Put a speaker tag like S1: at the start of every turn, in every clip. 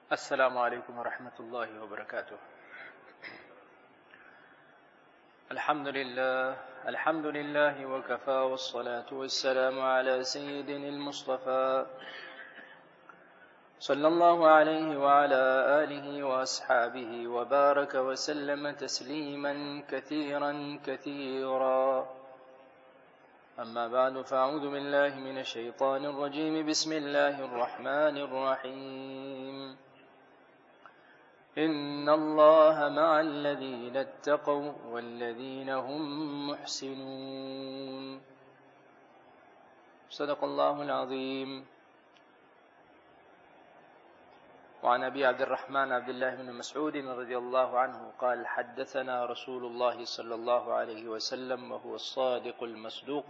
S1: السلام عليكم ورحمة الله وبركاته. الحمد لله وكفى والصلاة والسلام على سيدنا المصطفى صلى الله عليه وعلى آله وأصحابه وبارك وسلم تسليما كثيرا كثيرا. أما بعد، فأعوذ بالله من الشيطان الرجيم. بسم الله الرحمن الرحيم. إن الله مع الذين اتقوا والذين هم محسنون. صدق الله العظيم. وعن أبي عبد الرحمن عبد الله بن مسعود رضي الله عنه قال: حدثنا رسول الله صلى الله عليه وسلم وهو الصادق المصدوق: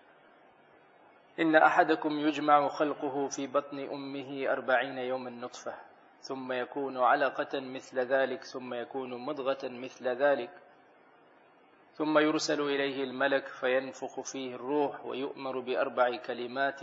S1: إن أحدكم يجمع خلقه في بطن أمه 40 يوما نطفة، ثم يكون علقة مثل ذلك، ثم يكون مضغة مثل ذلك، ثم يرسل إليه الملك فينفخ فيه الروح ويؤمر ب4 كلمات: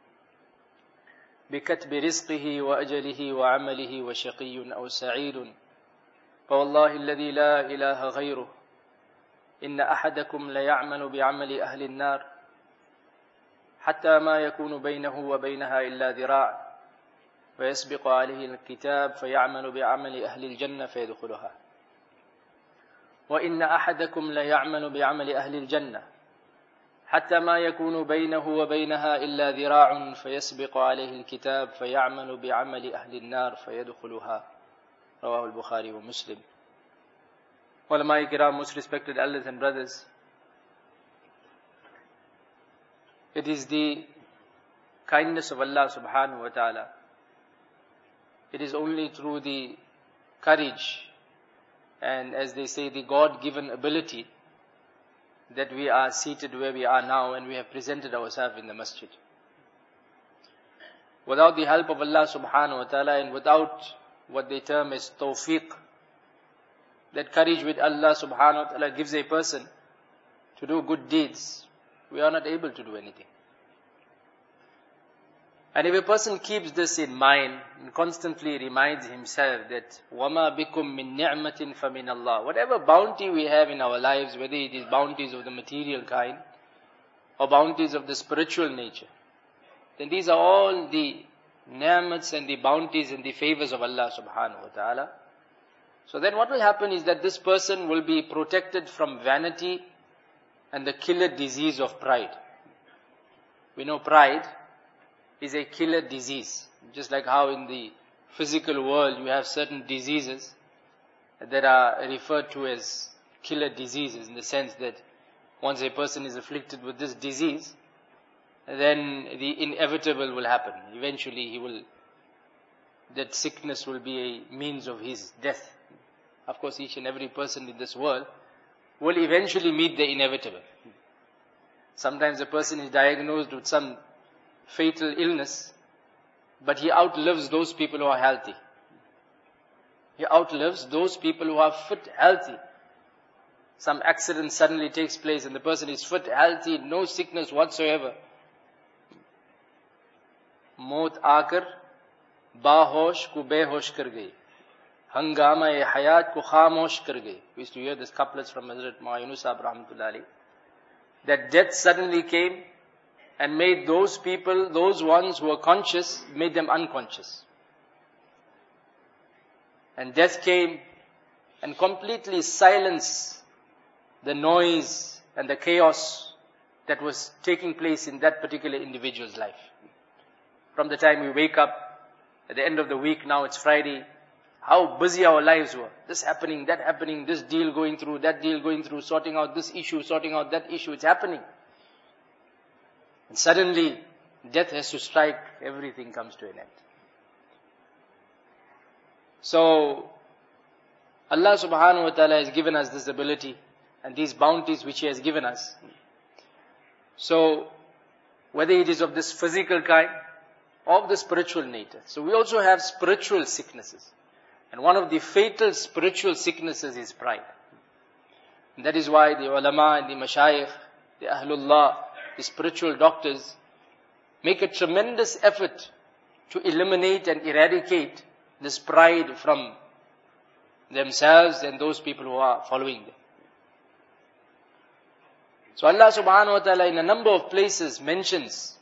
S1: بكتب رزقه وأجله وعمله وشقي أو سعيد. فوالله الذي لا إله غيره إن أحدكم ليعمل بعمل أهل النار حتى ما يكون بينه وبينها إلا ذراع، فيسبق عليه الكتاب فيعمل بعمل أهل الجنة فيدخلها. وإن أحدكم ليعمل بعمل أهل الجنة حتى ما يكون بينه وبينها إلا ذراع، فيسبق عليه الكتاب فيعمل بعمل أهل النار فيدخلها. رواه البخاري ومسلم. Ulama Kiram, most respected elders and brothers, it is the kindness of Allah subhanahu wa ta'ala. It is only through the courage and, as they say, the God-given ability that we are seated where we are now and we have presented ourselves in the masjid. Without the help of Allah subhanahu wa ta'ala and without what they term as tawfiq, that courage with Allah subhanahu wa ta'ala gives a person to do good deeds, we are not able to do anything. And if a person keeps this in mind and constantly reminds himself that وَمَا بِكُم مِّن نِعْمَةٍ فَمِنَ اللَّهِ, whatever bounty we have in our lives, whether it is bounties of the material kind or bounties of the spiritual nature, then these are all the ni'mats and the bounties and the favors of Allah subhanahu wa ta'ala. So then what will happen is that this person will be protected from vanity and the killer disease of pride. We know pride is a killer disease. Just like how in the physical world you have certain diseases that are referred to as killer diseases, in the sense that once a person is afflicted with this disease, then the inevitable will happen. Eventually that sickness will be a means of his death. Of course, each and every person in this world will eventually meet the inevitable. Sometimes a person is diagnosed with some fatal illness, but he outlives those people who are healthy. He outlives those people who are fit, healthy. Some accident suddenly takes place and the person is fit, healthy, no sickness whatsoever. Maut aakar bahosh ko behosh kar gayi, hangama-e hayat ko khamosh kar gayi. We used to hear these couplets from Hazrat Maulana Yunus Sahib rahmatullahi alayhi, that death suddenly came and made those people, those ones who were conscious, made them unconscious. And death came and completely silenced the noise and the chaos that was taking place in that particular individual's life. From the time we wake up, at the end of the week, now it's Friday, how busy our lives were. This happening, that happening, this deal going through, that deal going through, sorting out this issue, sorting out that issue, it's happening. And suddenly, death has to strike, everything comes to an end. So, Allah subhanahu wa ta'ala has given us this ability and these bounties which He has given us. So, whether it is of this physical kind or of the spiritual nature. So we also have spiritual sicknesses. And one of the fatal spiritual sicknesses is pride. And that is why the ulama and the mashayikh, the ahlullah, the spiritual doctors make a tremendous effort to eliminate and eradicate this pride from themselves and those people who are following them. So Allah subhanahu wa ta'ala in a number of places mentions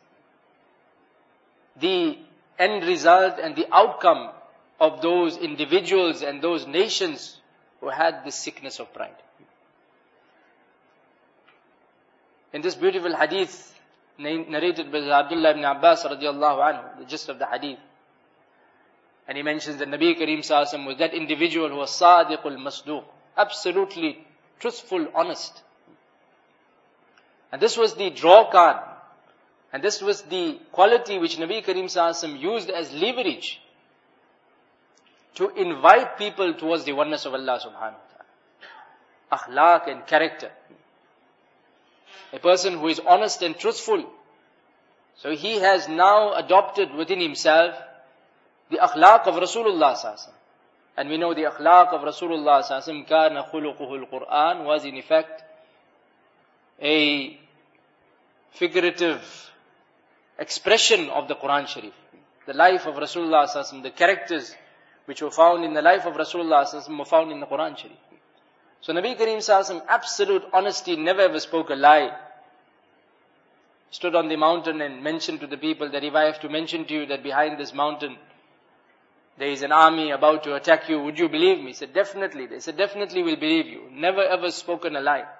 S1: the end result and the outcome of those individuals and those nations who had this sickness of pride. In this beautiful hadith narrated by Abdullah ibn Abbas radiallahu anhu, the gist of the hadith, and he mentions that Nabi Kareem sallallahu alaihi wasallam was that individual who was sadiqul masduq, absolutely truthful, honest. And this was the draw card, and this was the quality which Nabi Kareem sallallahu alaihi wasallam used as leverage to invite people towards the oneness of Allah subhanahu wa ta'ala. Akhlaq and character. A person who is honest and truthful. So he has now adopted within himself the akhlaq of Rasulullah sallallahu alaihi wasallam. And we know the akhlaq of Rasulullah sallallahu alaihi wasallam, kana khuluquhu al-Quran, was in effect a figurative expression of the Quran Sharif. The life of Rasulullah sallallahu alaihi wasallam, the characters which were found in the life of Rasulullah sallallahu alaihi wasallam were found in the Quran Sharif. So Nabi Kareem sallallahu alaihi wasallam, absolute honesty, never ever spoke a lie. Stood on the mountain and mentioned to the people that if I have to mention to you that behind this mountain there is an army about to attack you, would you believe me? He said, definitely. They said, definitely we'll believe you. Never ever spoken a lie.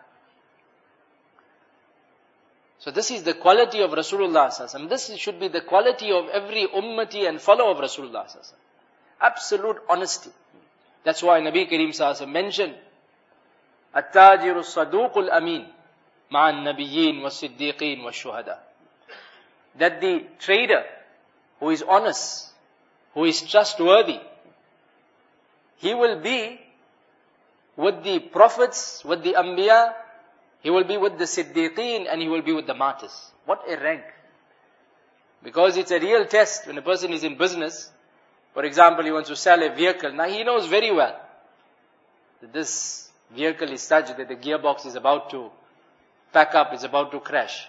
S1: So this is the quality of Rasulullah sallallahu alaihi wasallam. This should be the quality of every ummati and follower of Rasulullah sallallahu alaihi wasallam. Absolute honesty. That's why Nabi Kareem sallallahu alaihi wasallam mentioned التاجر الصدوق الأمين مع النبيين والصديقين والشهداء. That the trader who is honest, who is trustworthy, he will be with the prophets, with the anbiya, he will be with the siddiqeen, and he will be with the martyrs. What a rank. Because it's a real test when a person is in business. For example, he wants to sell a vehicle. Now he knows very well that this vehicle is such that the gearbox is about to pack up, is about to crash.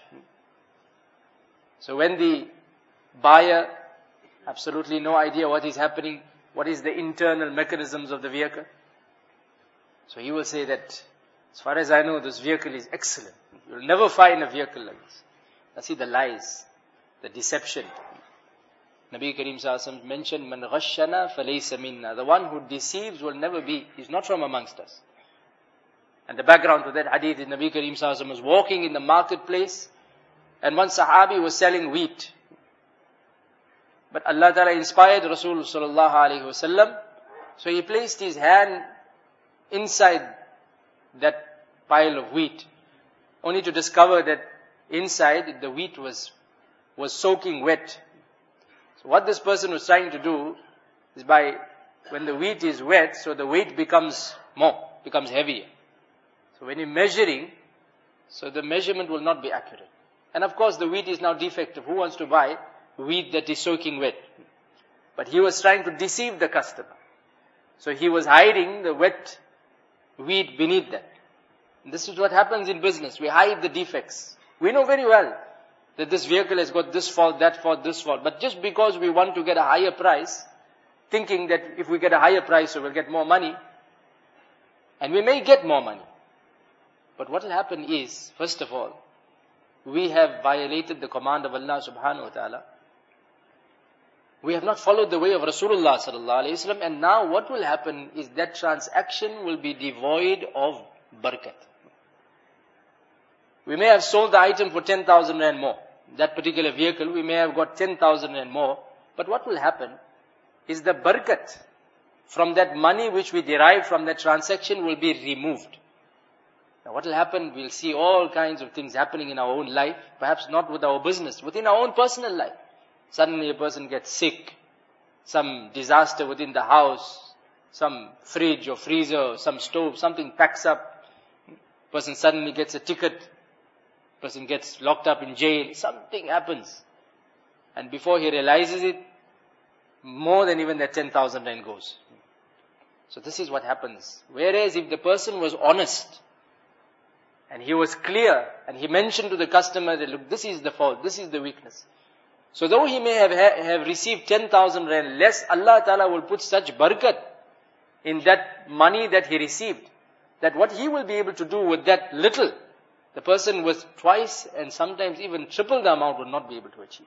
S1: So when the buyer, absolutely no idea what is happening, what is the internal mechanisms of the vehicle, so he will say that, as far as I know, this vehicle is excellent. You'll never find a vehicle like this. Now see the lies, the deception. Nabi Kareem sallallahu alaihi wasallam mentioned, "Man ghashana falaysa minna." The one who deceives will never be, he's not from amongst us. And the background to that hadith is Nabi Kareem sallallahu alaihi wasallam was walking in the marketplace, and one sahabi was selling wheat. But Allah Ta'ala inspired Rasul sallallahu alaihi wasallam, so he placed his hand inside that pile of wheat, only to discover that inside the wheat was soaking wet. So what this person was trying to do is when the wheat is wet, so the weight becomes heavier. So when you're measuring, so the measurement will not be accurate. And of course the wheat is now defective. Who wants to buy wheat that is soaking wet? But he was trying to deceive the customer. So he was hiding the wet wheat beneath that. And this is what happens in business. We hide the defects. We know very well that this vehicle has got this fault, that fault, this fault. But just because we want to get a higher price, thinking that if we get a higher price, so we'll get more money, and we may get more money. But what will happen is, first of all, we have violated the command of Allah subhanahu wa ta'ala. We have not followed the way of Rasulullah sallallahu alaihi wasallam, and now what will happen is that transaction will be devoid of barakat. We may have sold the item for 10,000 rand more. That particular vehicle, we may have got 10,000 rand more. But what will happen is the barakat from that money which we derive from that transaction will be removed. Now what will happen? We'll see all kinds of things happening in our own life, perhaps not with our business, within our own personal life. Suddenly a person gets sick, some disaster within the house, some fridge or freezer, some stove, something packs up, person suddenly gets a ticket, person gets locked up in jail, something happens. And before he realizes it, more than even that 10,000 rand goes. So this is what happens. Whereas if the person was honest, and he was clear, and he mentioned to the customer that, look, this is the fault, this is the weakness. So though he may have received 10,000 rand less, Allah Ta'ala will put such barakat in that money that he received, that what he will be able to do with that little, the person with twice and sometimes even triple the amount will not be able to achieve.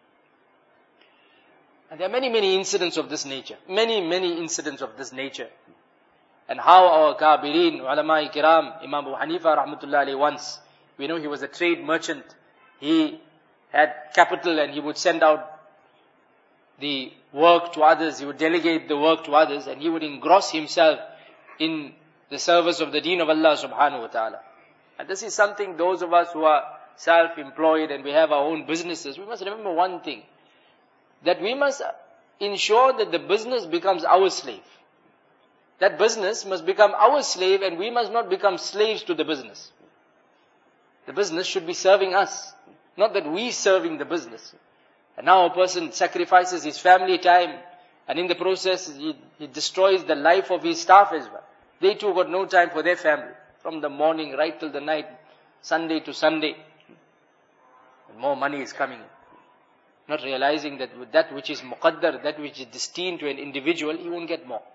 S1: And there are many, many incidents of this nature. Many, many incidents of this nature. And how our Kabirin, Ulama Kiram, Imam Abu Hanifa rahmatullah alayhi once, we know he was a trade merchant. He had capital and he would send out the work to others. He would delegate the work to others and he would engross himself in the service of the deen of Allah subhanahu wa ta'ala. And this is something those of us who are self-employed and we have our own businesses, we must remember one thing, that we must ensure that the business becomes our slave. That business must become our slave and we must not become slaves to the business. The business should be serving us, not that we serving the business. And now a person sacrifices his family time and in the process he destroys the life of his staff as well. They too got no time for their family. From the morning right till the night, Sunday to Sunday. And more money is coming in. Not realizing that with that which is muqaddar, that which is destined to an individual, he won't get more.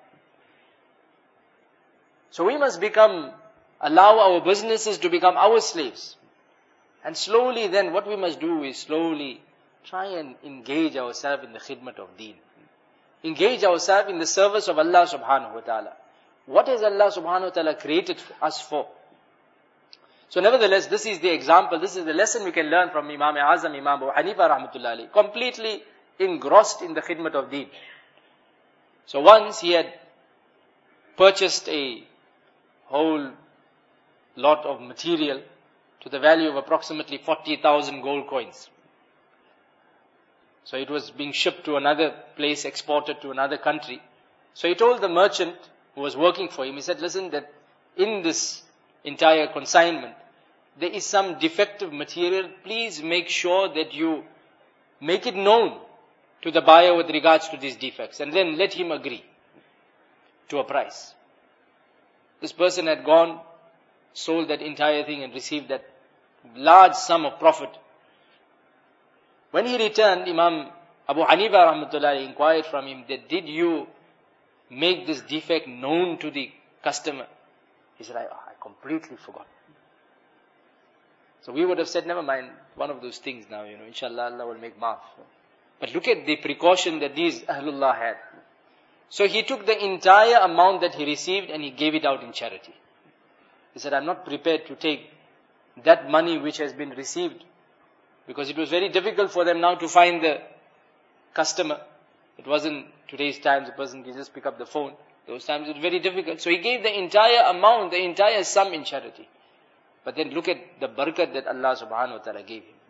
S1: So we must allow our businesses to become our slaves. And slowly then what we must do is slowly try and engage ourselves in the khidmat of deen. Engage ourselves in the service of Allah subhanahu wa ta'ala. What has Allah subhanahu wa ta'ala created us for? So nevertheless, this is the example, this is the lesson we can learn from Imam Azam, Imam Abu Hanifa rahmatullah alayhi, completely engrossed in the khidmat of deen. So once he had purchased a whole lot of material to the value of approximately 40,000 gold coins. So it was being shipped to another place, exported to another country. So he told the merchant who was working for him, he said, listen, that in this entire consignment, there is some defective material. Please make sure that you make it known to the buyer with regards to these defects. And then let him agree to a price. This person had gone, sold that entire thing and received that large sum of profit. When he returned, Imam Abu Hanifa rahmatullah inquired from him that, did you make this defect known to the customer? He said, I completely forgot. So we would have said, never mind, one of those things now, inshallah Allah will make maaf. But look at the precaution that these Ahlullah had. So he took the entire amount that he received and he gave it out in charity. He said, I'm not prepared to take that money which has been received, because it was very difficult for them now to find the customer. It wasn't today's times, a person can just pick up the phone. Those times it was very difficult. So he gave the entire amount, the entire sum in charity. But then look at the barakat that Allah subhanahu wa ta'ala gave him.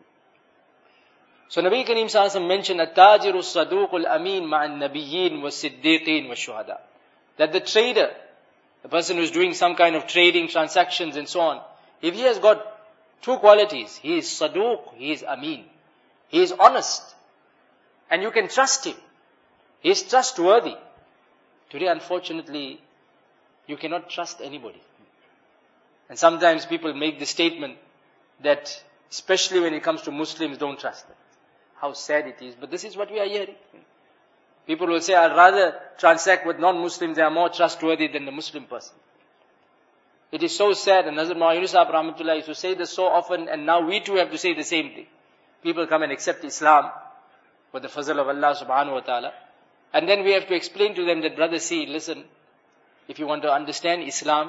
S1: So Nabi Kareem sallallahu alaihi wasallam mentioned, At-tajiru as-saduqul ameen ma'an nabiyyin was-siddiqeen was-shuhada. That the trader, the person who's doing some kind of trading, transactions and so on, if he has got two qualities, he is saduq, he is ameen. He is honest. And you can trust him. He is trustworthy. Today, unfortunately, you cannot trust anybody. And sometimes people make the statement that, especially when it comes to Muslims, don't trust them. How sad it is, but this is what we are hearing. People will say, I'd rather transact with non-Muslims, they are more trustworthy than the Muslim person. It is so sad, and Hazrat Maulana Yunus Sahib Rahmatullah used to say this so often, and now we too have to say the same thing. People come and accept Islam with the fazl of Allah subhanahu wa ta'ala, and then we have to explain to them that, brother, see, listen, if you want to understand Islam,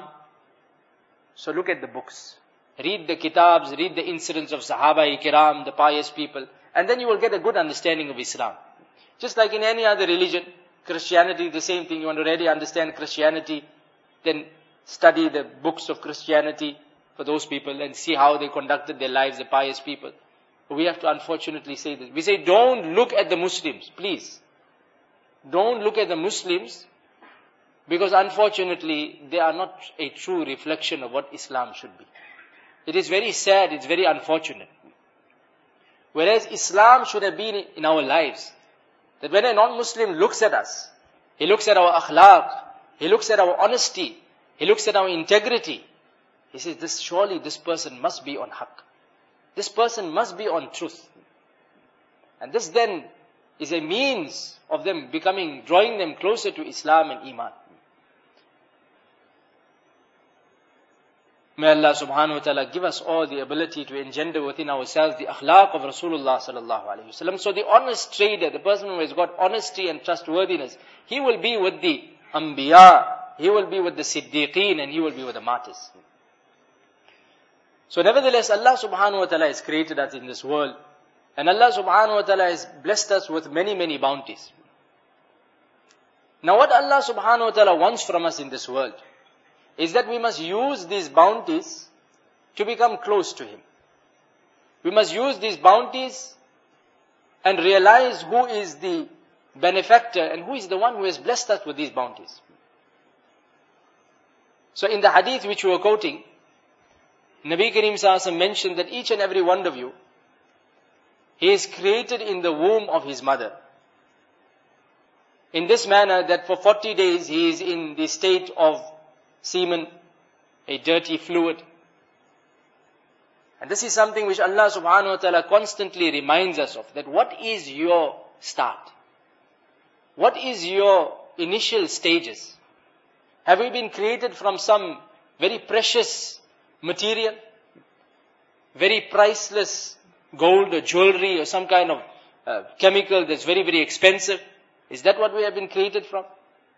S1: so look at the books. Read the kitabs, read the incidents of Sahaba-i-Kiram, the pious people, and then you will get a good understanding of Islam. Just like in any other religion, Christianity, the same thing. You want to really understand Christianity, then study the books of Christianity for those people and see how they conducted their lives, the pious people. But we have to unfortunately say this. We say, don't look at the Muslims, please. Don't look at the Muslims, because unfortunately, they are not a true reflection of what Islam should be. It is very sad, it's very unfortunate. Whereas Islam should have been in our lives. That when a non-Muslim looks at us, he looks at our akhlaq, he looks at our honesty, he looks at our integrity. He says, surely this person must be on haqq. This person must be on truth. And this then is a means of them drawing them closer to Islam and Iman. May Allah subhanahu wa ta'ala give us all the ability to engender within ourselves the akhlaq of Rasulullah sallallahu alayhi wasallam. So the honest trader, the person who has got honesty and trustworthiness, he will be with the Anbiya, he will be with the Siddiqeen, and he will be with the martyrs. So nevertheless, Allah subhanahu wa ta'ala has created us in this world, and Allah subhanahu wa ta'ala has blessed us with many, many bounties. Now what Allah subhanahu wa ta'ala wants from us in this world is that we must use these bounties to become close to Him. We must use these bounties and realize who is the benefactor and who is the one who has blessed us with these bounties. So in the hadith which we were quoting, Nabi Kareem Sallallahu Alaihi Wasallam mentioned that each and every one of you, he is created in the womb of his mother. In this manner that for 40 days he is in the state of semen, a dirty fluid. And this is something which Allah subhanahu wa ta'ala constantly reminds us of, that what is your start? What is your initial stages? Have we been created from some very precious material? Very priceless gold or jewelry or some kind of chemical that's very, very expensive? Is that what we have been created from?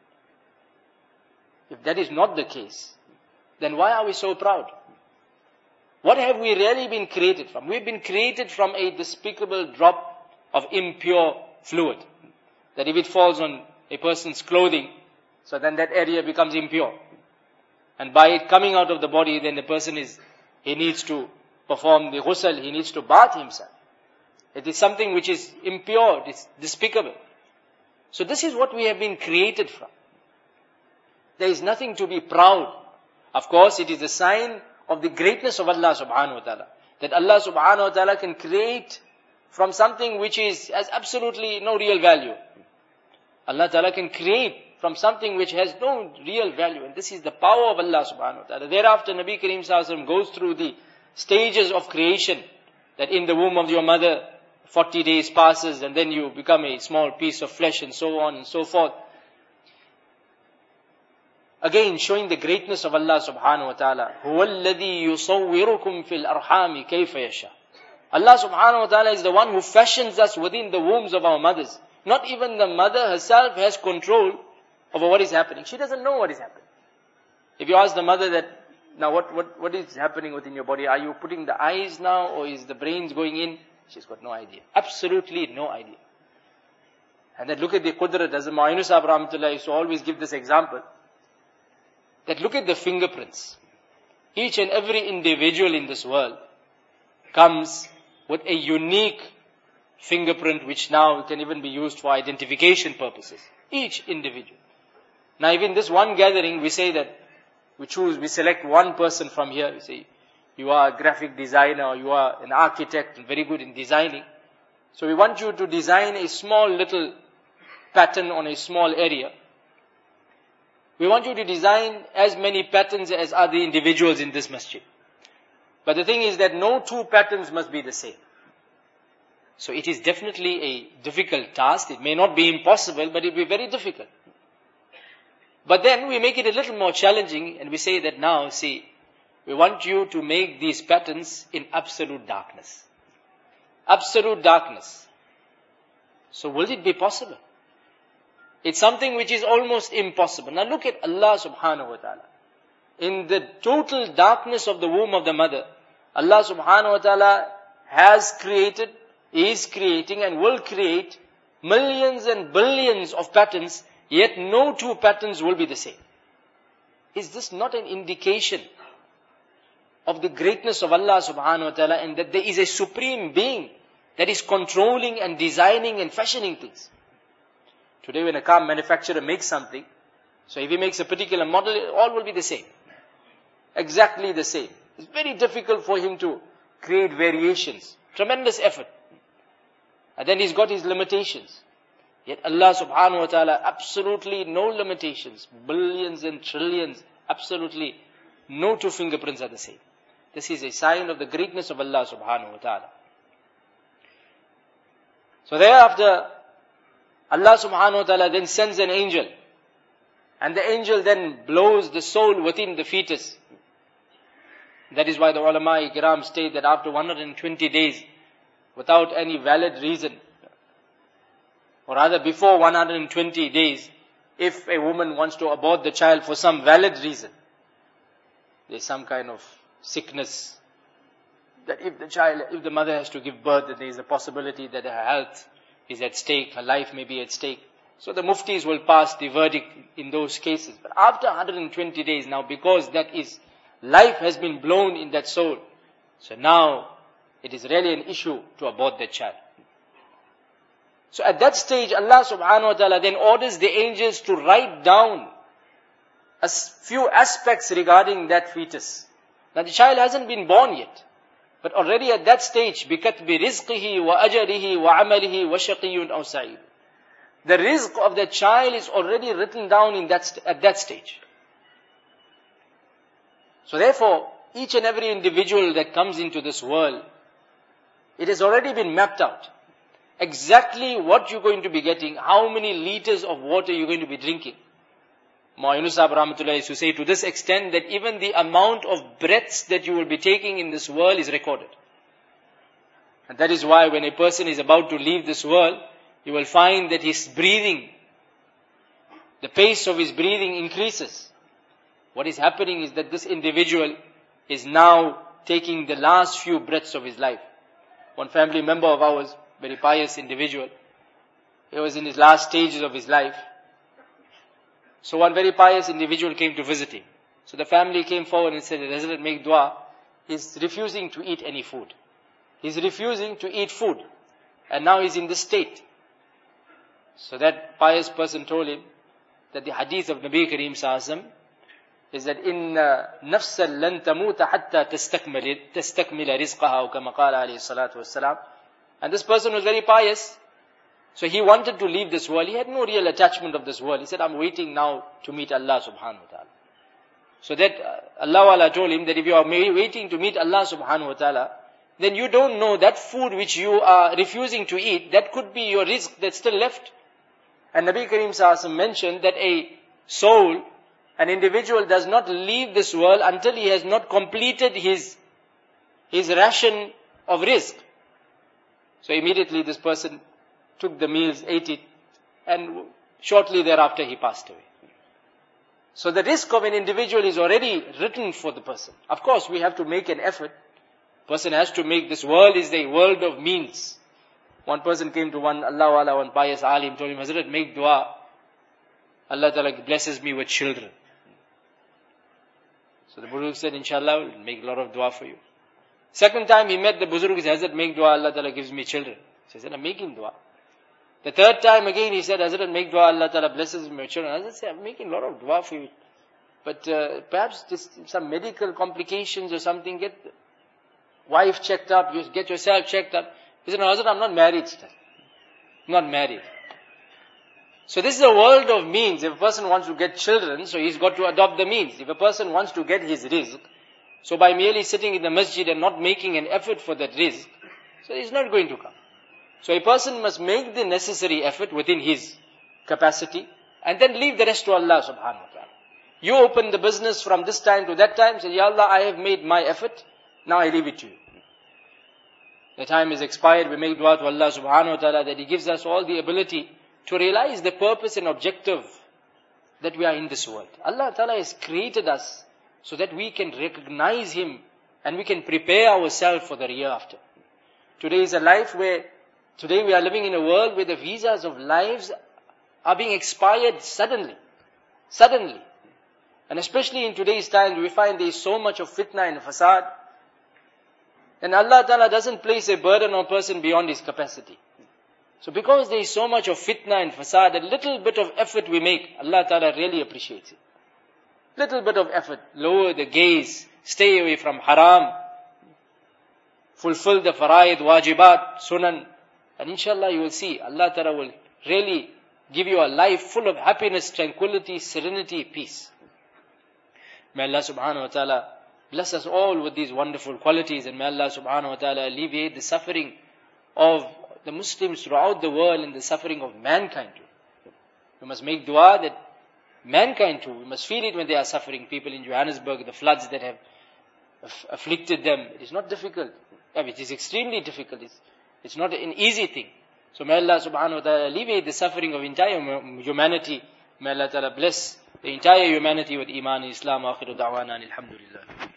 S1: If that is not the case, then why are we so proud? What have we really been created from? We've been created from a despicable drop of impure fluid. That if it falls on a person's clothing, so then that area becomes impure. And by it coming out of the body, then the person he needs to perform the ghusl, he needs to bath himself. It is something which is impure, it is despicable. So this is what we have been created from. There is nothing to be proud. Of course, it is a sign of the greatness of Allah subhanahu wa ta'ala. That Allah subhanahu wa ta'ala can create from something which has absolutely no real value. Allah ta'ala can create from something which has no real value. And this is the power of Allah subhanahu wa ta'ala. Thereafter, Nabi Kareem Sallallahu Alaihi Wasallam goes through the stages of creation. That in the womb of your mother, 40 days passes and then you become a small piece of flesh and so on and so forth. Again, showing the greatness of Allah subhanahu wa ta'ala. هُوَ الَّذِي يُصَوِّرُكُمْ فِي الْأَرْحَامِ كَيْفَ يَشَاءُ. Allah subhanahu wa ta'ala is the one who fashions us within the wombs of our mothers. Not even the mother herself has control over what is happening. She doesn't know what is happening. If you ask the mother that, now what is happening within your body? Are you putting the eyes now or is the brains going in? She's got no idea. Absolutely no idea. And then look at the qudrat. As Ma'inu Sahib Rahmatullah used to always give this example. That look at the fingerprints. Each and every individual in this world comes with a unique fingerprint which now can even be used for identification purposes. Each individual. Now even this one gathering, we say that we select one person from here. We say, you are a graphic designer or you are an architect and very good in designing. So we want you to design a small little pattern on a small area. We want you to design as many patterns as are the individuals in this masjid. But the thing is that no two patterns must be the same. So it is definitely a difficult task. It may not be impossible, but it will be very difficult. But then we make it a little more challenging and we say that now, we want you to make these patterns in absolute darkness. Absolute darkness. So will it be possible? It's something which is almost impossible. Now look at Allah subhanahu wa ta'ala. In the total darkness of the womb of the mother, Allah subhanahu wa ta'ala has created, is creating and will create millions and billions of patterns, yet no two patterns will be the same. Is this not an indication of the greatness of Allah subhanahu wa ta'ala and that there is a supreme being that is controlling and designing and fashioning things? Today when a car manufacturer makes something, so if he makes a particular model, all will be the same. Exactly the same. It's very difficult for him to create variations. Tremendous effort. And then he's got his limitations. Yet Allah subhanahu wa ta'ala, absolutely no limitations. Billions and trillions, absolutely no two fingerprints are the same. This is a sign of the greatness of Allah subhanahu wa ta'ala. So thereafter, Allah subhanahu wa ta'ala then sends an angel. And the angel then blows the soul within the fetus. That is why the ulama kiram state that after 120 days, without any valid reason, or rather before 120 days, if a woman wants to abort the child for some valid reason, there's some kind of sickness, that if the mother has to give birth, that there is a possibility that her health is at stake, her life may be at stake. So the muftis will pass the verdict in those cases. But after 120 days now, because life has been blown in that soul, so now it is really an issue to abort that child. So at that stage, Allah subhanahu wa ta'ala then orders the angels to write down a few aspects regarding that fetus. Now the child hasn't been born yet, but already at that stage, بِكَتْبِ رِزْقِهِ وَأَجَرِهِ وَعَمَلِهِ وَشَقِيٌّ أَوْ سَعِيدٌ. The rizq of the child is already written down at that stage. So therefore, each and every individual that comes into this world, it has already been mapped out. Exactly what you're going to be getting, how many liters of water you're going to be drinking. Ma'inu Sahib Rahmatullah used to say to this extent that even the amount of breaths that you will be taking in this world is recorded. And that is why when a person is about to leave this world, you will find that his breathing, the pace of his breathing increases. What is happening is that this individual is now taking the last few breaths of his life. One family member of ours, very pious individual, he was in his last stages of his life. So one very pious individual came to visit him. So the family came forward and said, Hazrat, make dua. He's refusing to eat any food. He's refusing to eat food. And now he's in this state. So that pious person told him that the hadith of Nabi Kareem Sallallahu is that inna nafsan lan tamuta hatta tastakmila rizqaha, kama qala alayhi salatu wassalam. And this person was very pious. So he wanted to leave this world. He had no real attachment of this world. He said, I'm waiting now to meet Allah subhanahu wa ta'ala. So that Allah told him that if you are waiting to meet Allah subhanahu wa ta'ala, then you don't know that food which you are refusing to eat, that could be your rizq that's still left. And Nabi Kareem Sallallahu mentioned that a soul, an individual does not leave this world until he has not completed his ration of rizq. So immediately this person took the meals, ate it, and shortly thereafter he passed away. So the rizq of an individual is already written for the person. Of course, we have to make an effort. Person has to make, this world is the world of means. One person came to one pious alim, told him, Hazrat, make dua. Allah Ta'ala blesses me with children. So the Buzurg said, Inshallah, we'll make a lot of dua for you. Second time he met the Buzurg, he said, Hazrat, make dua, Allah Ta'ala gives me children. So he said, I'm making dua. The third time again he said, Hazrat, make dua, Allah Ta'ala blesses me with children. Hazrat said, I'm making a lot of dua for you. But perhaps some medical complications or something, get wife checked up, you get yourself checked up. He said, no, Hazrat, I'm not married still. I'm not married. So this is a world of means. If a person wants to get children, so he's got to adopt the means. If a person wants to get his rizq, so by merely sitting in the masjid and not making an effort for that rizq, so he's not going to come. So a person must make the necessary effort within his capacity and then leave the rest to Allah subhanahu wa ta'ala. You open the business from this time to that time, say, Ya Allah, I have made my effort, now I leave it to you. The time is expired, we make dua to Allah subhanahu wa ta'ala that He gives us all the ability to realize the purpose and objective that we are in this world. Allah ta'ala has created us so that we can recognize Him and we can prepare ourselves for the hereafter. Today is a life where, today we are living in a world where the visas of lives are being expired suddenly. Suddenly. And especially in today's time, we find there is so much of fitna and fasad. And Allah Ta'ala doesn't place a burden on a person beyond his capacity. So because there is so much of fitna and fasad, a little bit of effort we make, Allah Ta'ala really appreciates it. Little bit of effort, lower the gaze, stay away from haram, fulfill the faraid, wajibat, sunan, and inshallah you will see, Allah Ta'ala will really give you a life full of happiness, tranquility, serenity, peace. May Allah subhanahu wa ta'ala bless us all with these wonderful qualities, and may Allah subhanahu wa ta'ala alleviate the suffering of the Muslims throughout the world and the suffering of mankind too. We must make dua that mankind too, we must feel it when they are suffering. People in Johannesburg, the floods that have afflicted them, it is not difficult. It is extremely difficult. It's not an easy thing. So may Allah subhanahu wa ta'ala alleviate the suffering of entire humanity. May Allah ta'ala bless the entire humanity with Iman and Islam. Akhiru da'wana alhamdulillah.